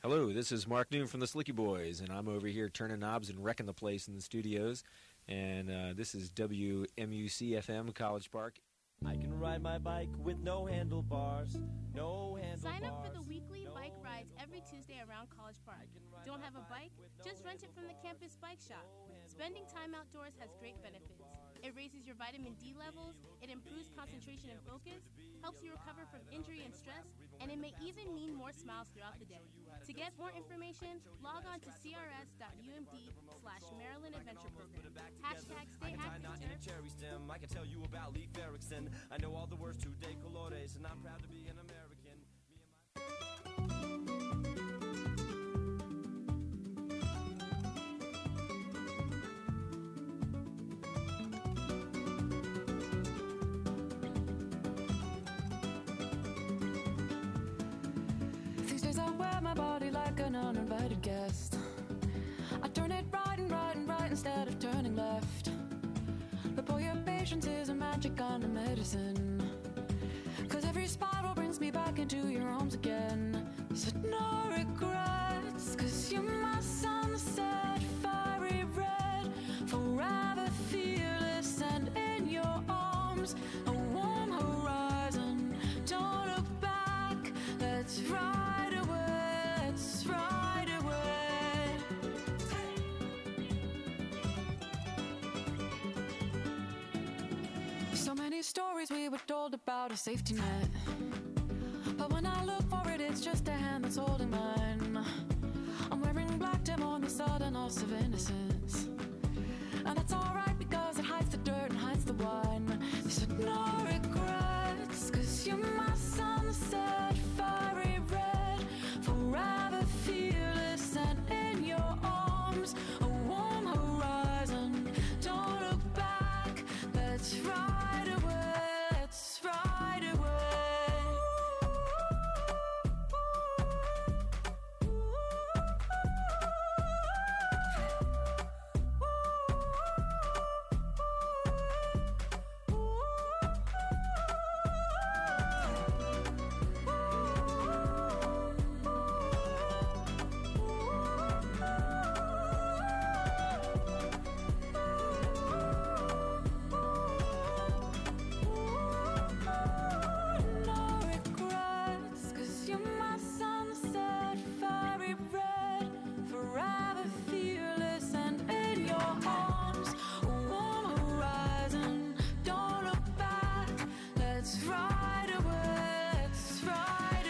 Hello, this is Mark Noon from the Slicky Boys, and I'm over here turning knobs and wrecking the place in the studios. And this is WMUC-FM College Park. I can ride my bike with no handlebars, no handlebars. Sign up for the weekly bike rides every Tuesday around College Park. Don't have a bike? Just rent it from the campus bike shop. Spending time outdoors has great benefits. It raises your vitamin D levels, it improves concentration and focus, helps you recover from injury and stress, and it may even mean more smiles throughout the day. To get more information, log on to crs.umd/Maryland Adventure Program. Hashtag stay active, cherry stem. I can tell you about Leif Erikson. I know all the words to De Colores, and I'm proud to be an American. These days I wear my body like an uninvited guest. I turn it right and right and right instead of turning left. But boy, your patience is a magic kind of medicine. 'Cause every spiral brings me back into your arms again. So no regrets, 'cause you're my sunset, fiery red, forever fearless, and in your arms a warm horizon. Don't look back, let's ride away, let's ride away. So many stories we were told about a safety net, but when I look for it, it's just a hand that's holding mine. I'm wearing black dim on the sudden loss of innocence, and that's alright because it hides the dirt and hides the wine. So no regrets, 'cause you're my sunset, fiery red, forever fearless, and in your arms a warm horizon. Don't look back, let's ride away, let's ride away. No regrets, 'cause you're my sunset, fiery red, forever fearless, and in your arms a warm horizon. Don't look back, let's ride away, let's ride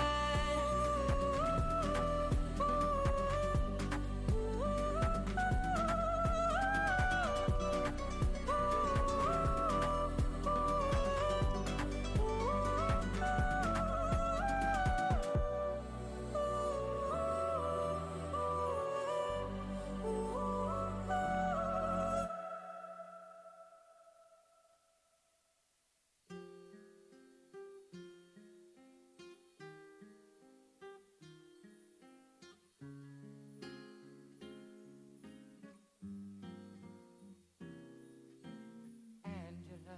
Angela,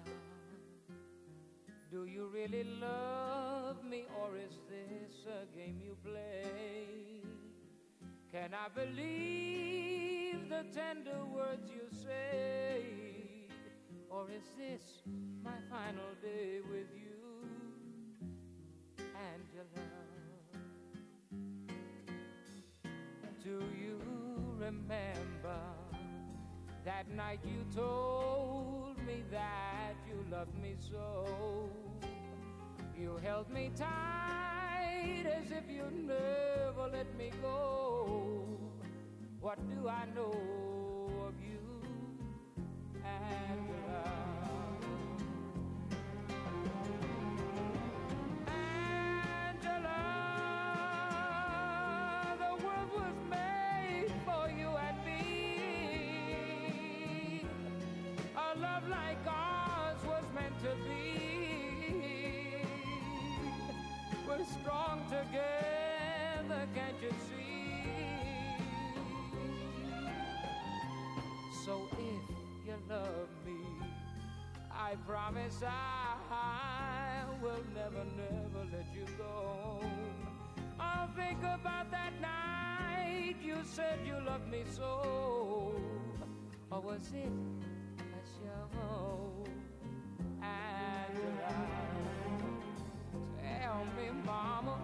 do you really love me, or is this a game you play? Can I believe the tender words you say, or is this my final day with you, Angela? Do you remember that night you told me that you loved me so? You held me tight as if you'd never let me go. What do I know of you, Angela? Angela, the world was made for you and me. A love like ours was meant to be. We're strong together, can't you see? So if you love me, I promise I will never, never let you go. Of think about that night you said you loved me so. Or was it a show? Angela, tell me, mama.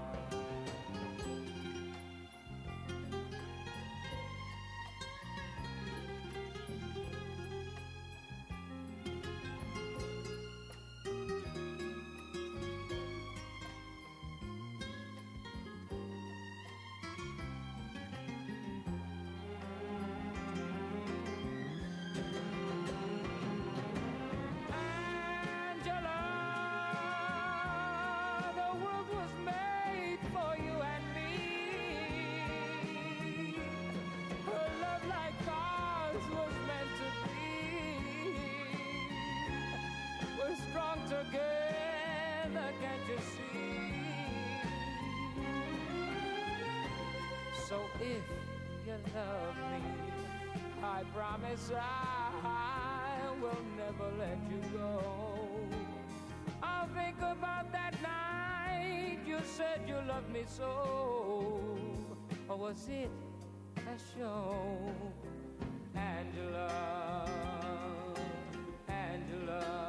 Together, can't you see? So if you love me, I promise I will never let you go. I'll think about that night you said you loved me so. Or was it a show? Angela, Angela.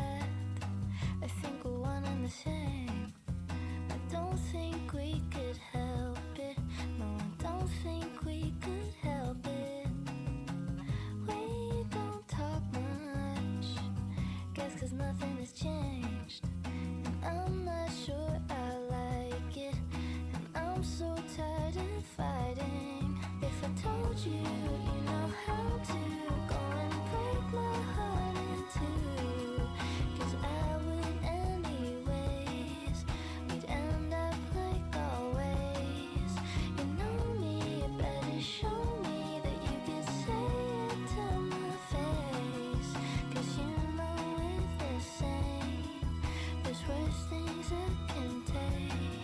I don't think we could have 'cause nothing has changed. And I'm not sure I like it. And I'm so tired of fighting. If I told you, you know how to go and break my heart in two. 'Cause I would anyways. We'd end up like always. You know me, you better show me that you can say it to my face. 'Cause you know it's the same. There's worse things I can take.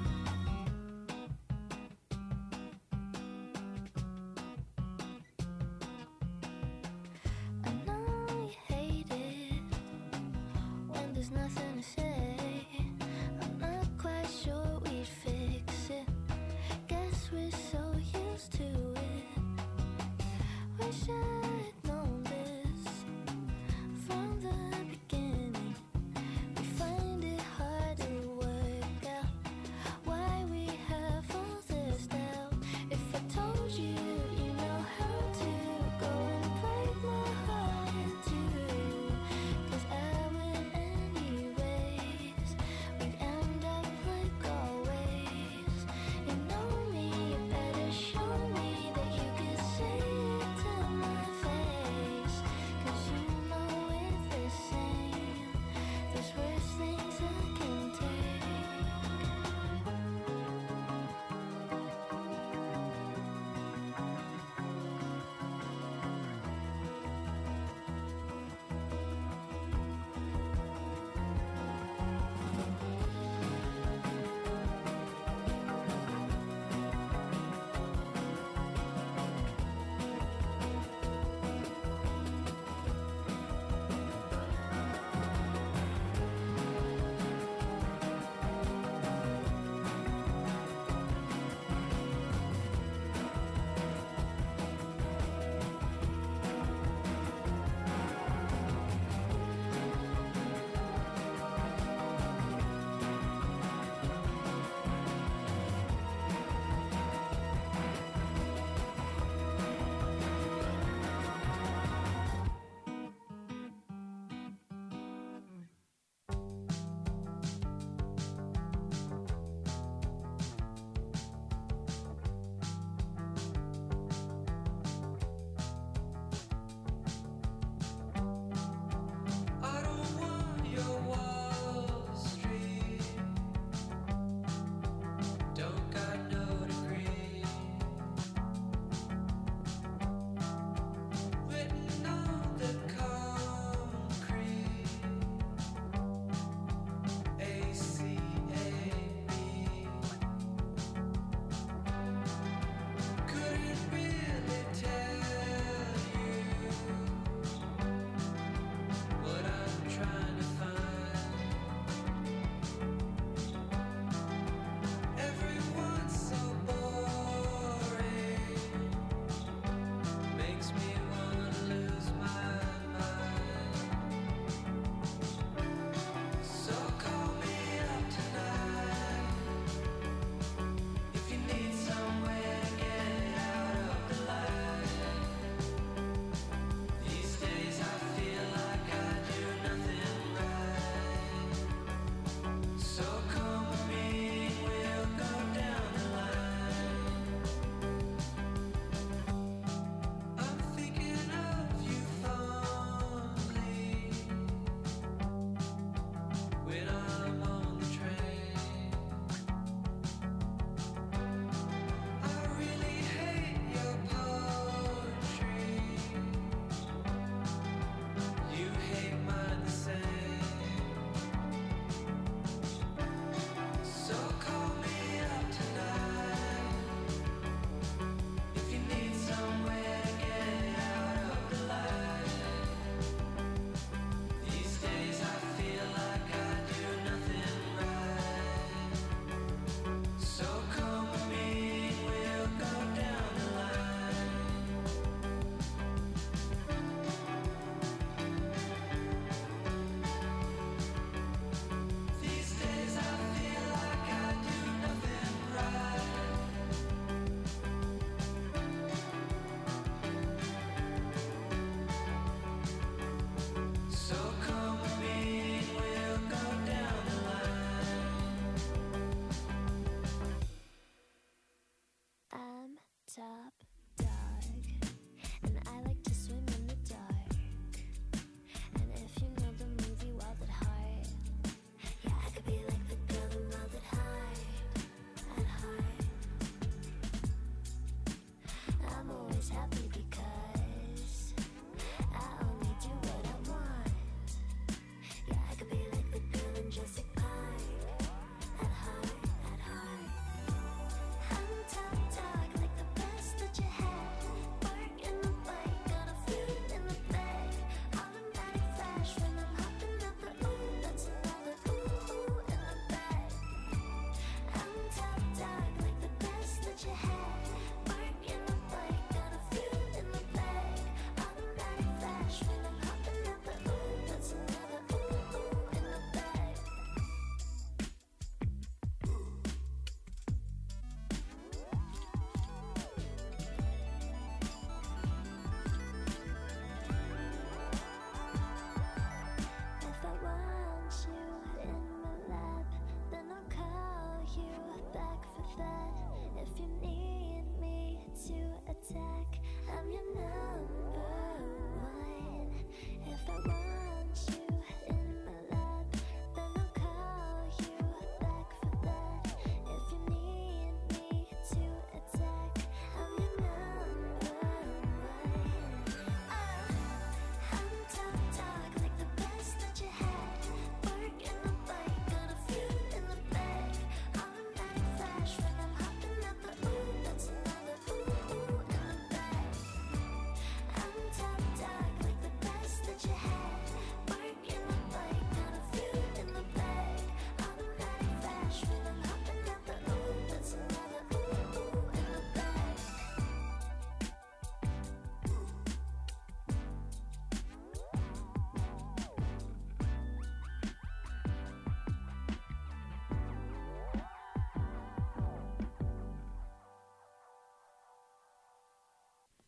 I know you hate it when there's nothing to say. I'm not quite sure we'd fix it. Guess we're so used to it. Wish I'd known this from the beginning. We find it hard to work out why we have all this doubt. If I told you, you know how to go and break my heart in two. 'Cause I would anyways.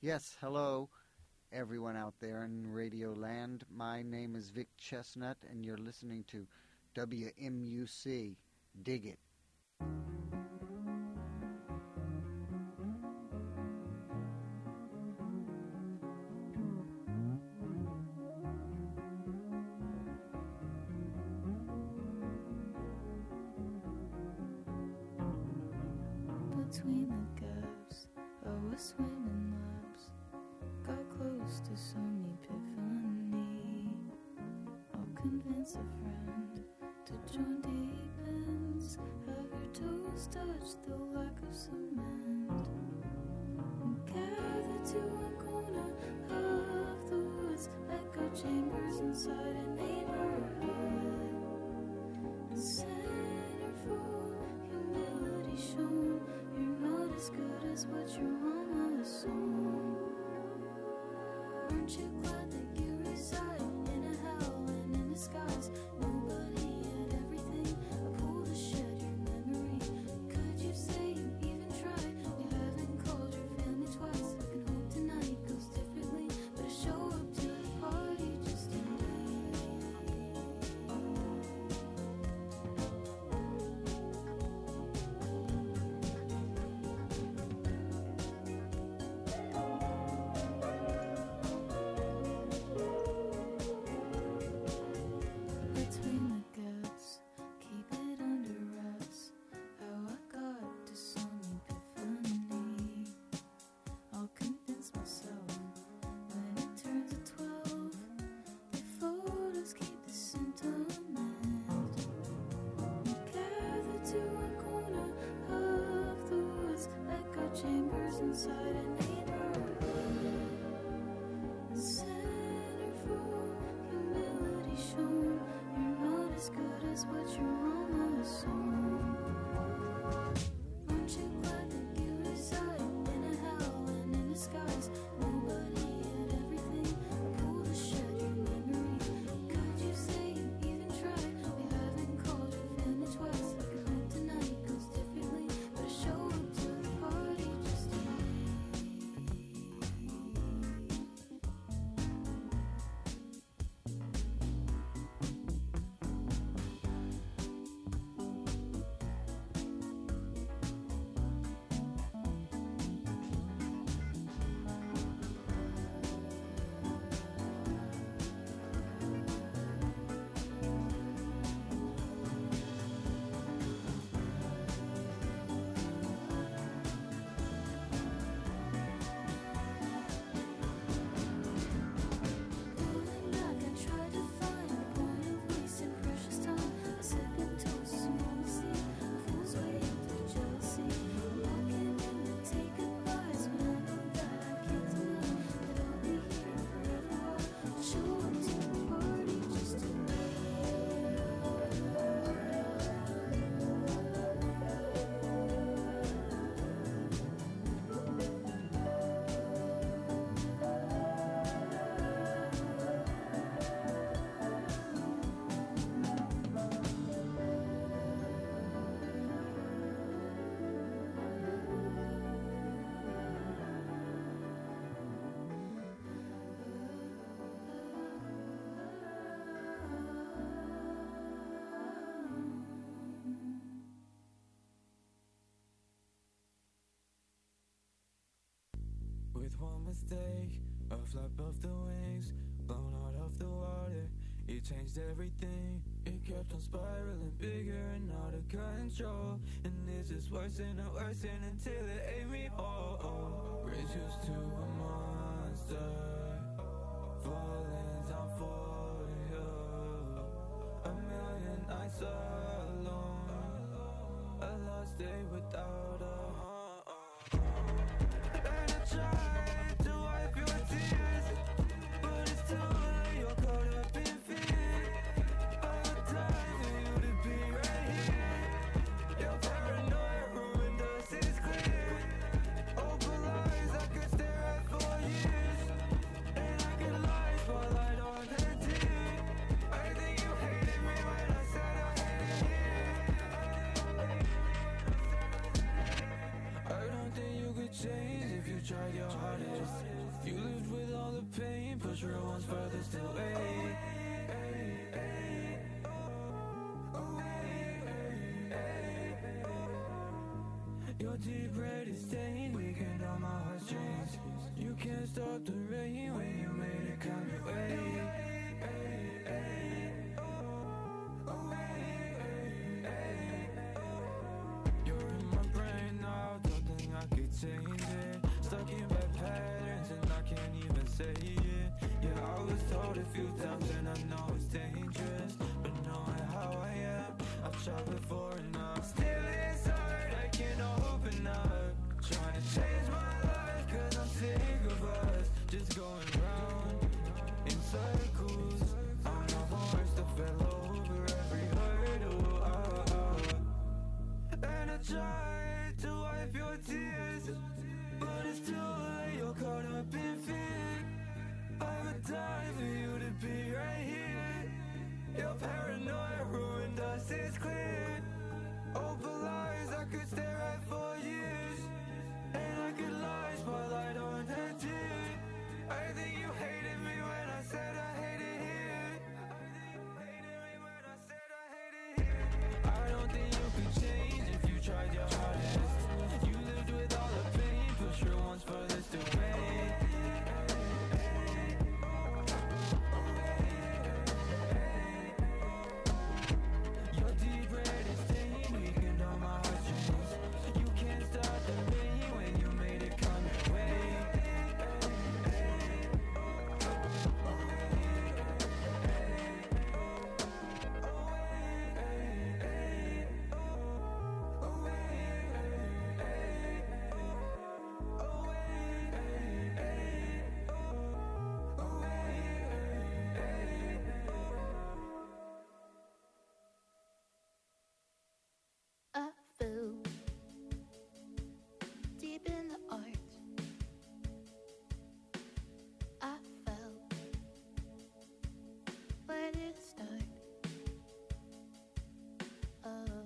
Yes, hello, everyone out there in Radio Land. My name is Vic Chestnut, and you're listening to WMUC. Dig it. Between the gaps, I was swimming laps. Got close to some epiphany. I'll convince a friend to join deep ends. Have your toes touch the lack of cement. Gather to one corner of the woods. Echo chambers inside a neighborhood. Centerfold, humility shown. You're not as good as what your mama assumed. Aren't you glad that you reside in a hell and in disguise? Nobody had everything. I pulled a shed your memory. Could you say you even tried? You haven't called your family twice. I can hope tonight goes differently, but I show up to the party just in between the gaps, keep it under wraps. How I got to some epiphany. I'll convince myself when it turns to 12. The photos keep the sentiment. Gather to one corner of the woods. Echo chambers inside a neighborhood. Centerfold, humility shown. You're not as good as what your mama assumed. Aren't you glad that you reside in a hell and in disguise? Nobody had everything. I pulled a shed your memory. Could you say you even tried? We haven't called your family twice. I can hope tonight goes differently, but I show up to the party just to pulling back. I tried to find a point of wasting precious time. A second toast, small seed, a fool's way through jealousy. Walking in to take goodbyes when I know that I can't deny that I'll be here forever. I'll show up to the party just to With one mistake, a flap of the wings, blown out of the water, it changed everything. It kept on spiraling bigger and out of control, and it's just worsening and worsening until it ate me whole. Reduced to a monster, falling down for you. A million nights alone, a lost day without a and I tried to wipe your tears, but it's too late, you're caught up in fear. I would die for you to be right here. Your paranoia ruined us, it's clear. Open lies I could stare at for years, and I could lie while I don't tear. I think you hated me when I said I hated Your deep red is stained, weakened on my heartstrings. You can't stop the rain when you made it come your way. You're in my brain now, don't think I could change it. Stuck in bad patterns and I can't even say it. Yeah, I was told a few times and I know it's dangerous, but knowing how I am, I've tried before and I'm still inside, I can't open up. Trying to change my life cause I'm sick of us just going round in circles. I'm the horse that fell over every hurdle. And I tried to wipe your tears, but it's too late, you're caught up in fear. I would die for you to be right here. Your paranoia ruined us, it's clear. Open lies I could stare at for years, and I could lie, spotlight on a tear. I think you hated me when I said I hated here. I don't think you could change if you tried your hardest. You lived with all the pain, push your ones furthest away. Your deep red is stained, weakened on my heartstrings. You can't stop the pain when you made it come your way. I fell deep in the art. I felt, where did it start? Oh,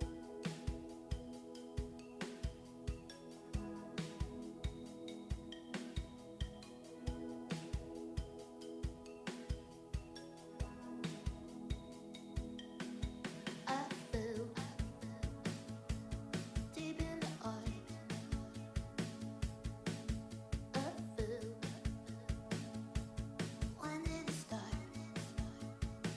I fell deep in the art. I fell, when did it start?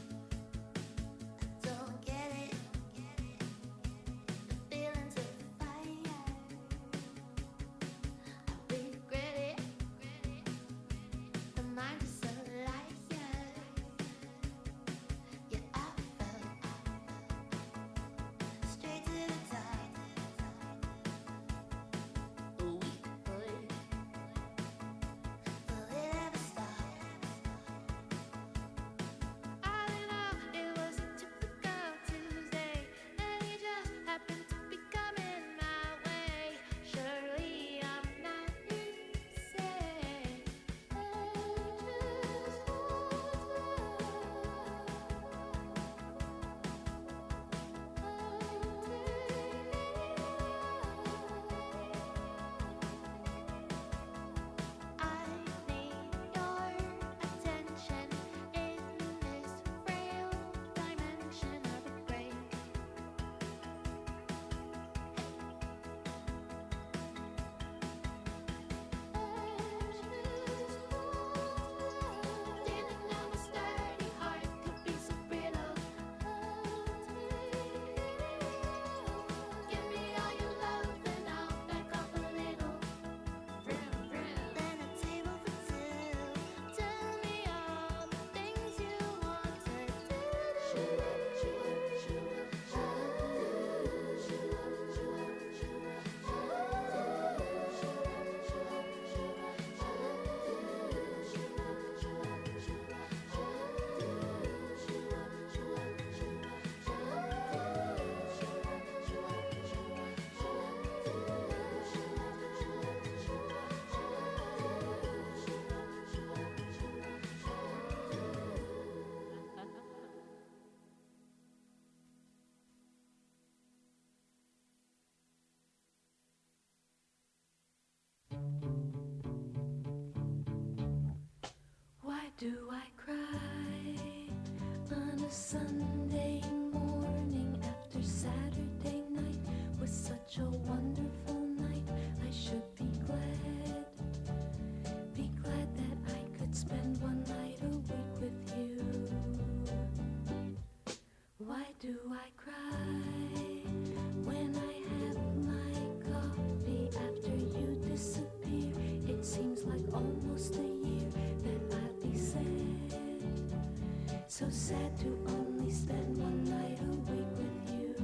sad to only spend one night a week with you.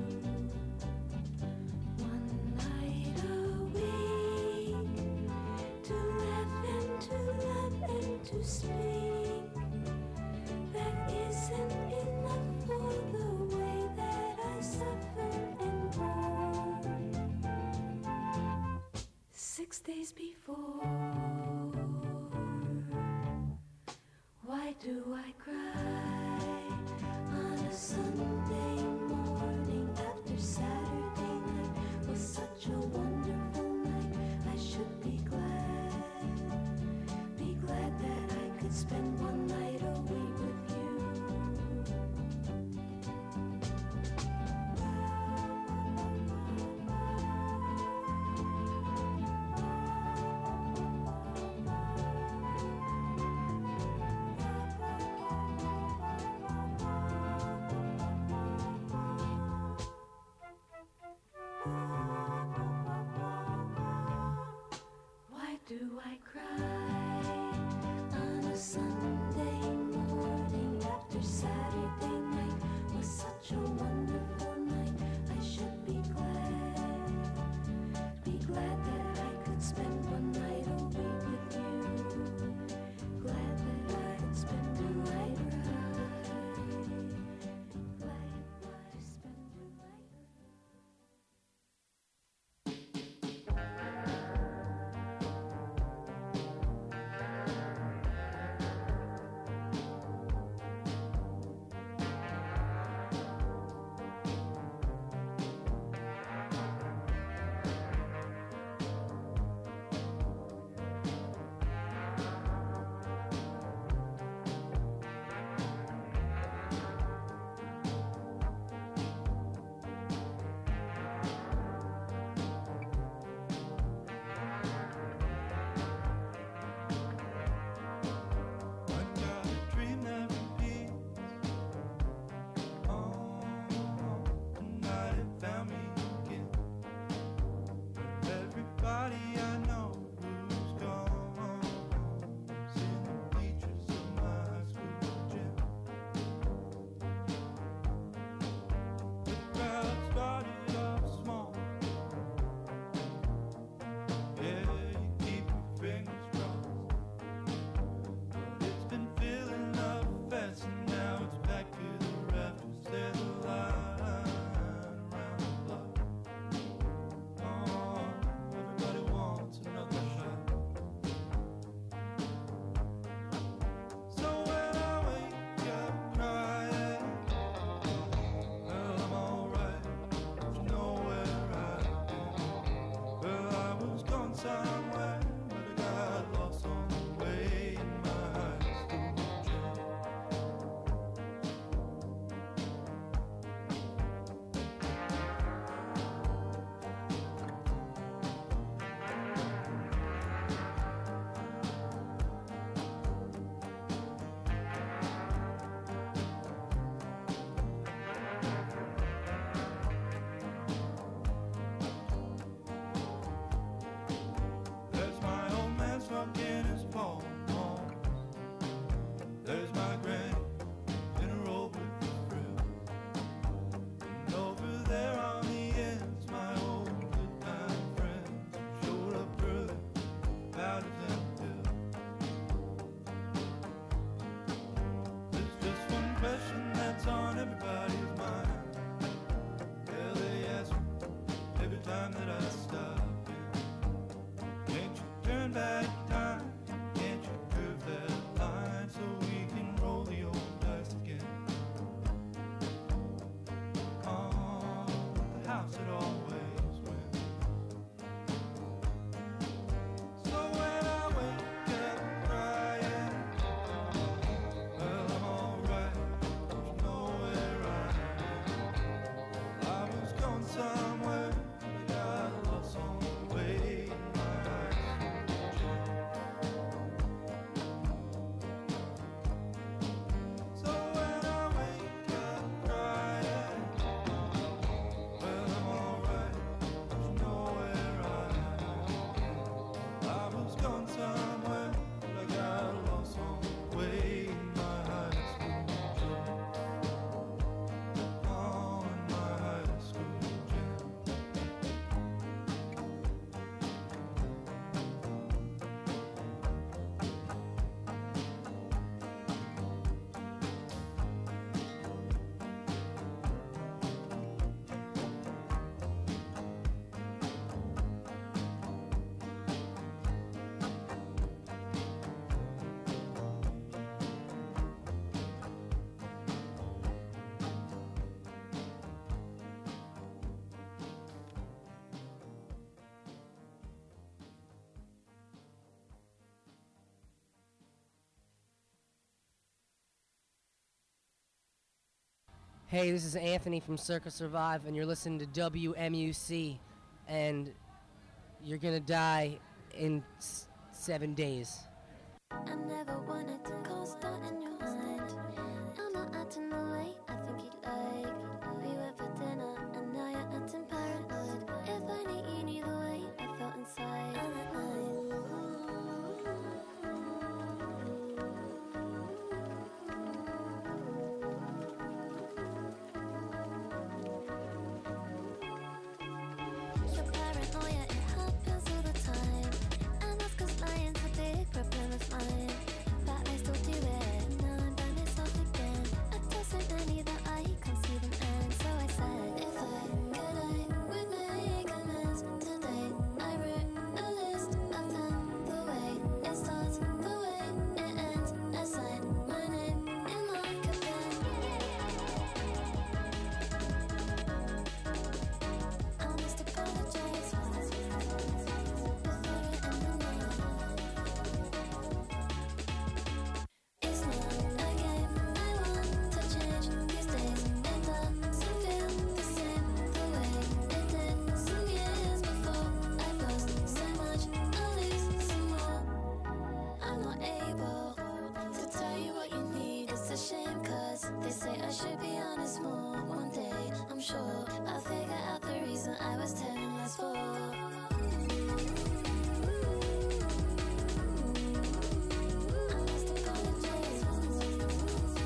One night a week to laugh and to love and to speak. That isn't enough for the way that I suffer and groan. 6 days before, why do I cry on a Sunday morning after Saturday night was such a wonderful night? I should be glad that I could spend one night away with you. Hey, this is Anthony from Circa Survive, and you're listening to WMUC, and you're gonna die in 7 days. I never wanted to co-star in your mind. I'm not acting the way I think you'd like. We went for dinner and now you're acting paranoid. If I knew the way I felt inside. And at night, your paranoia, it happens all the time. And that's 'cause lying's a big problem of mine. But I still do it, now I'm by myself again. I told so many that I can't see them end. So I said, if I could, I would make amends today. I wrote a list of them, the way it starts, the way it ends. I signed my name in marker pen. I must apologize before it ended now. It's not a game I want to change these days. It doesn't feel the same the way it did some years before. I've lost so much, I'll lose some more. I'm not able to tell you what you need. It's a shame 'cause they say I should be honest more. One day, I'm sure I'll figure out the reason I was telling lies for. I must apologize before it ended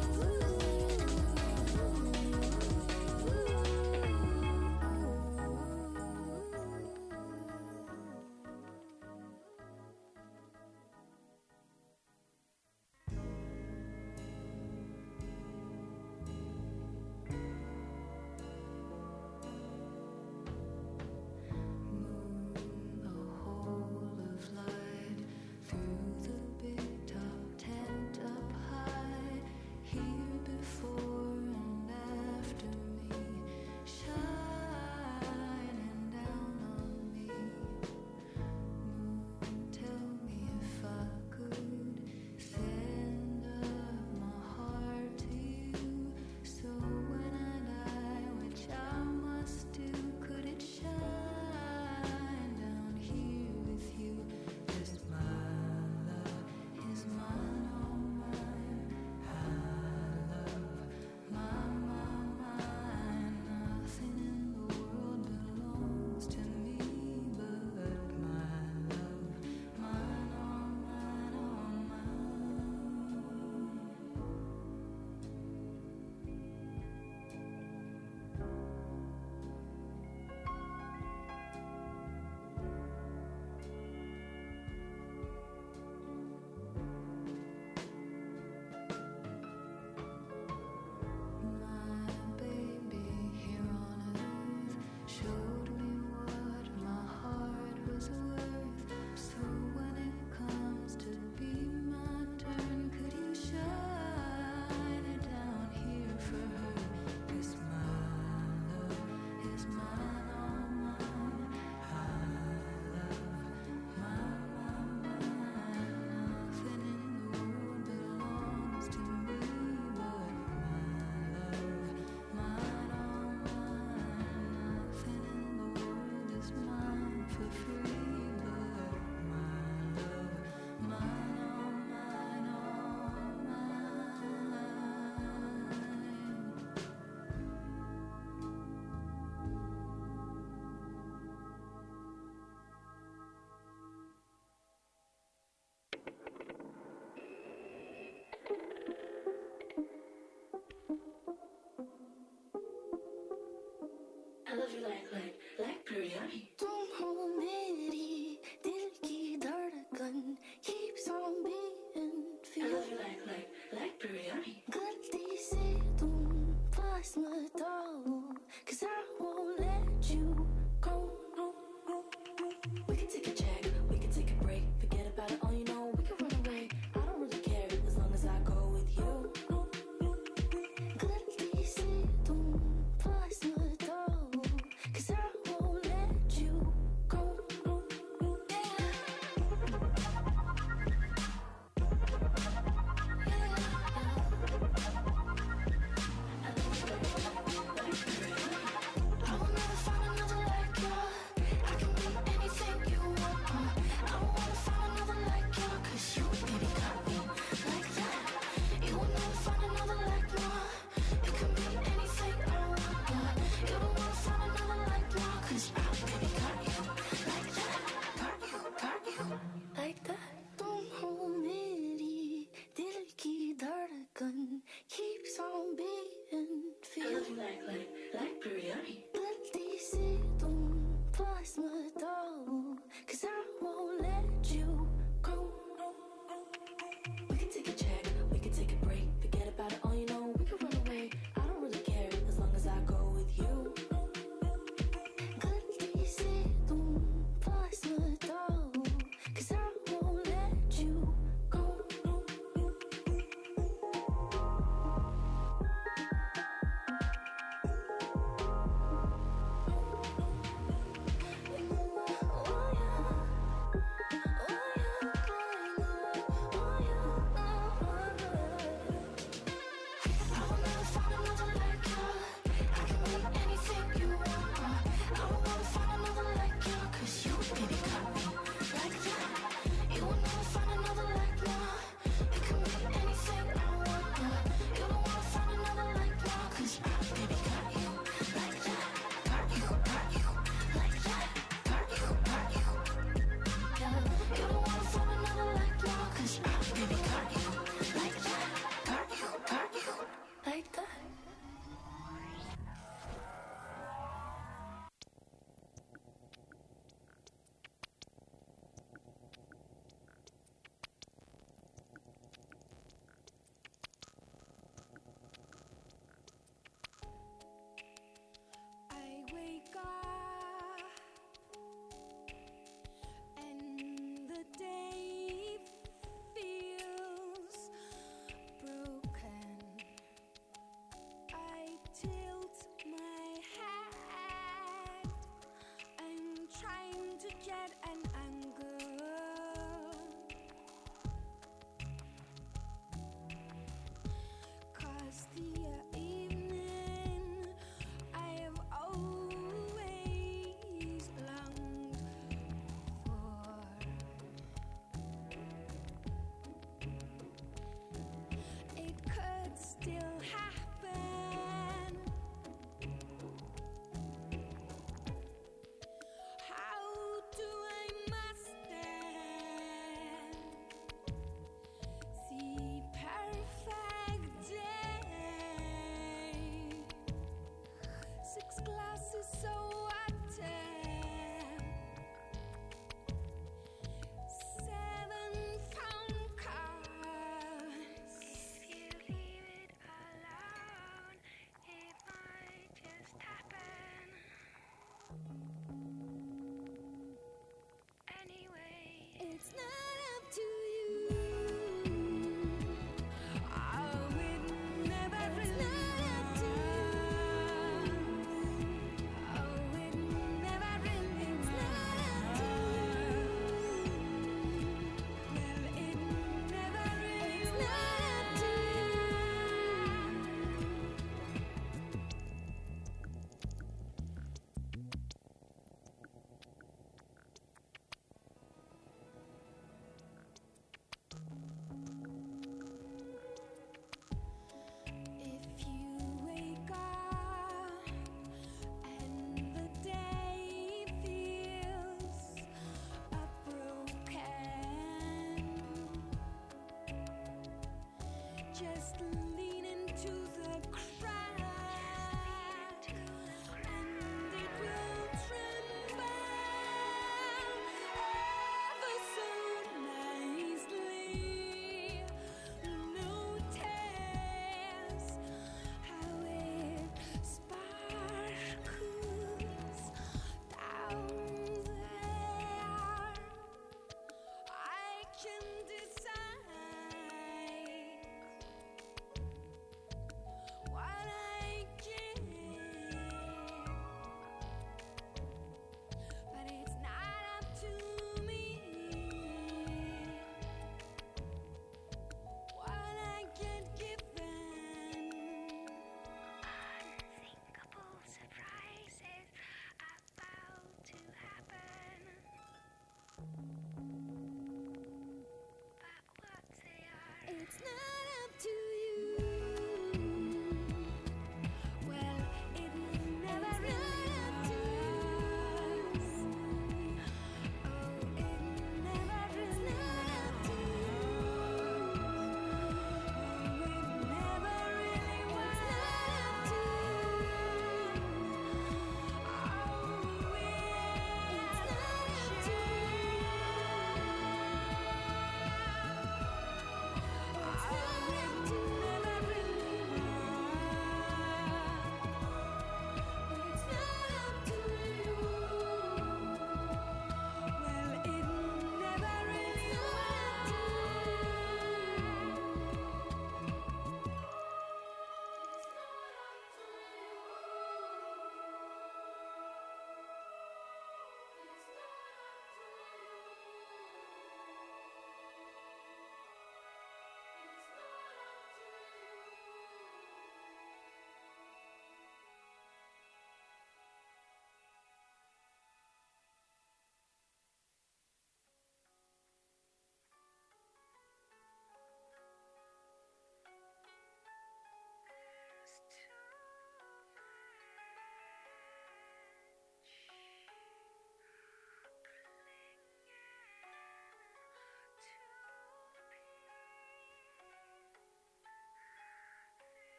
A hole of light through the big top tent up high. Here before and after me, shining down on me. Moon, tell me if I could send up my heart to you. So when I die, which I must do, could it shine down here with you? 'Cause my love is mine, all mine. I love mine. Nothing in the world belongs to me but my love, mine, all mine, all mine. My baby here on earth showed me what my heart was worth. So when it comes to be my turn, could you shine it down here for her? 'Cause my love is mine, all mine. I love mine. Nothing in the world belongs to me but my love, mine, all mine. Nothing in the world is mine for free but my love, mine, all mine, all mine. I love you like biryani. Tumho meri dil ki dhadkan keeps on beating. I love you like biryani. Galti se tum paas mat aao, 'cause I won't let you go. We can take a check, we can take a break, forget about it all, you know we can run away. I don't really care as long as I go with you. Galti se tum paas mat aao, 'cause I won't let you go. It's not up to you. I would never. It's not up to you. I would never. It's not up to you. Well, it never is. It's not up to you.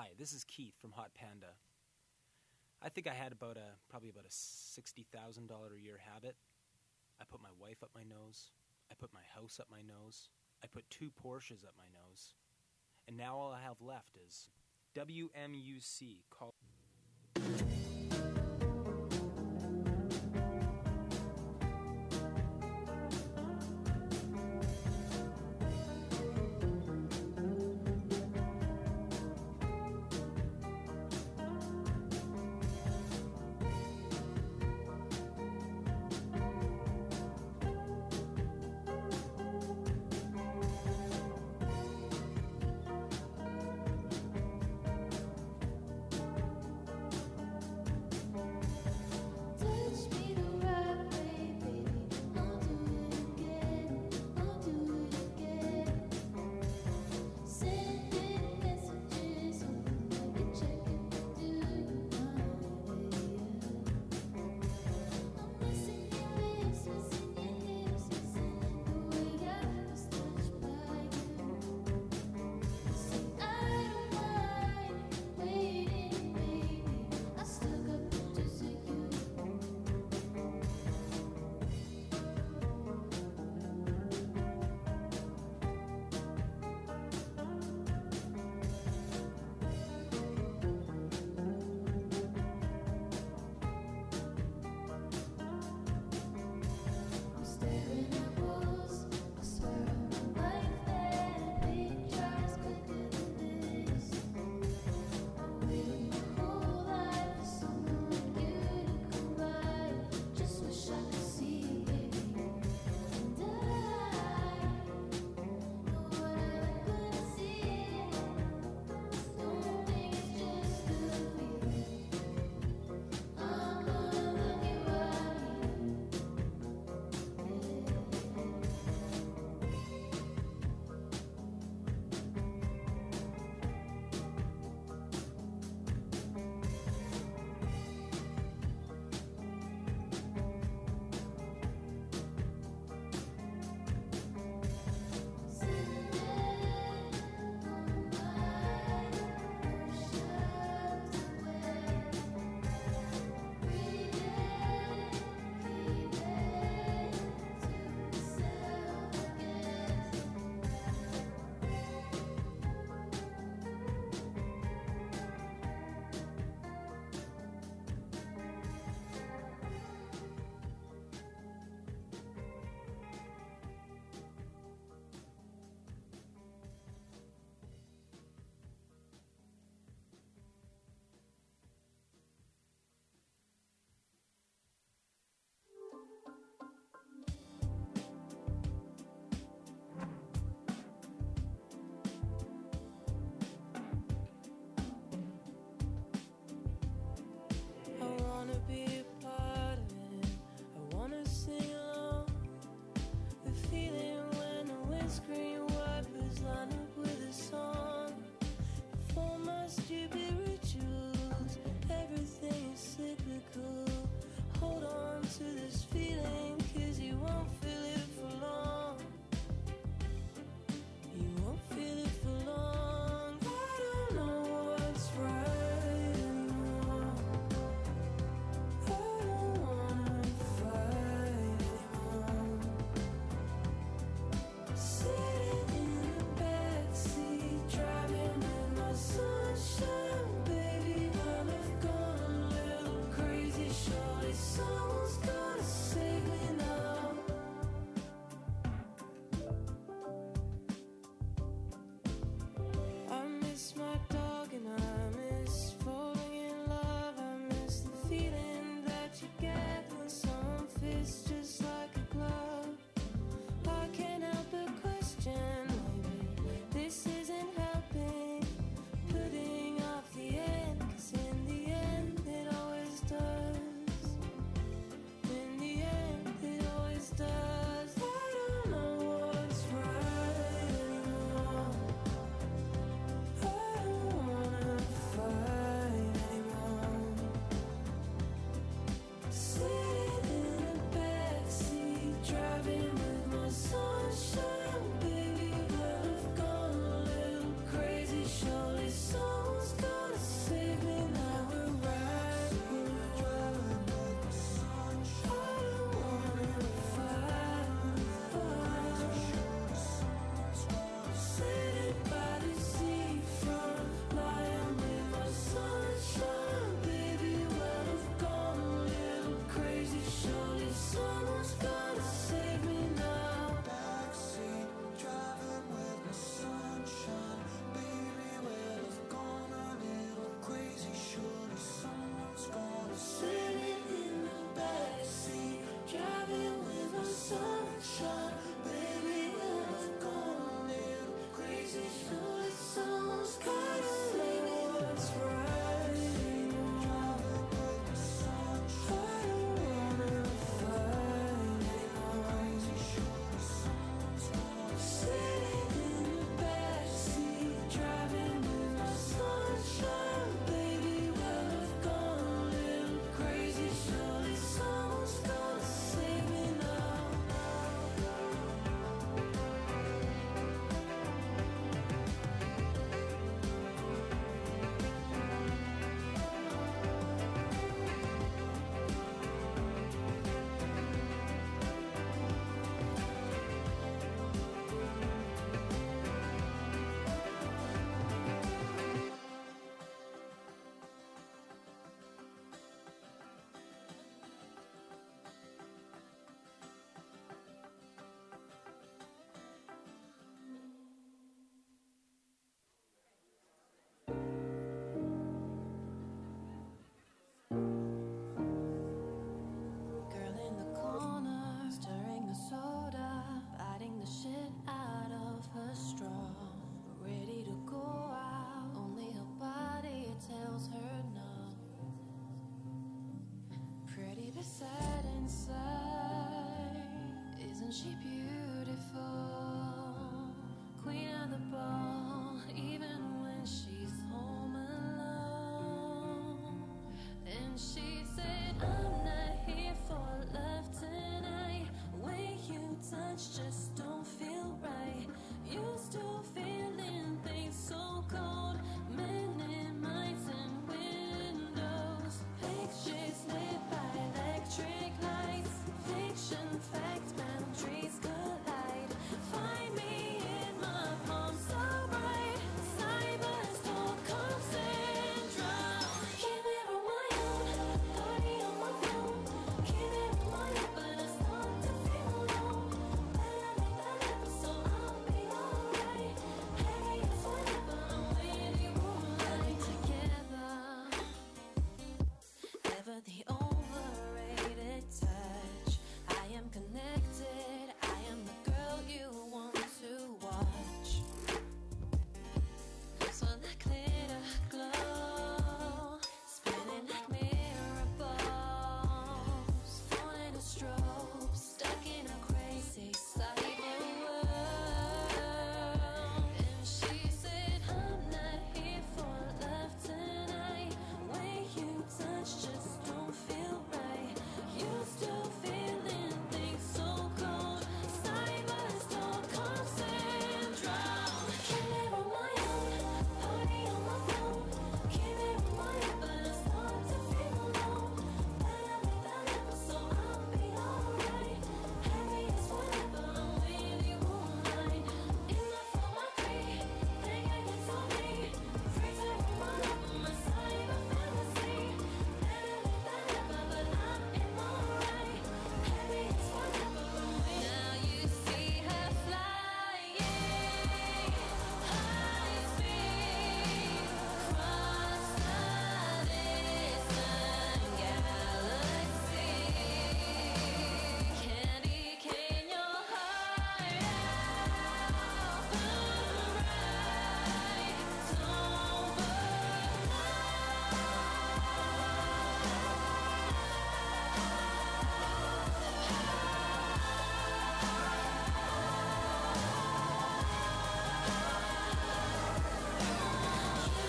Hi, this is Keith from Hot Panda. I think I had probably about a $60,000 a year habit. I put my wife up my nose. I put my house up my nose. I put 2 Porsches up my nose. And now all I have left is WMUC.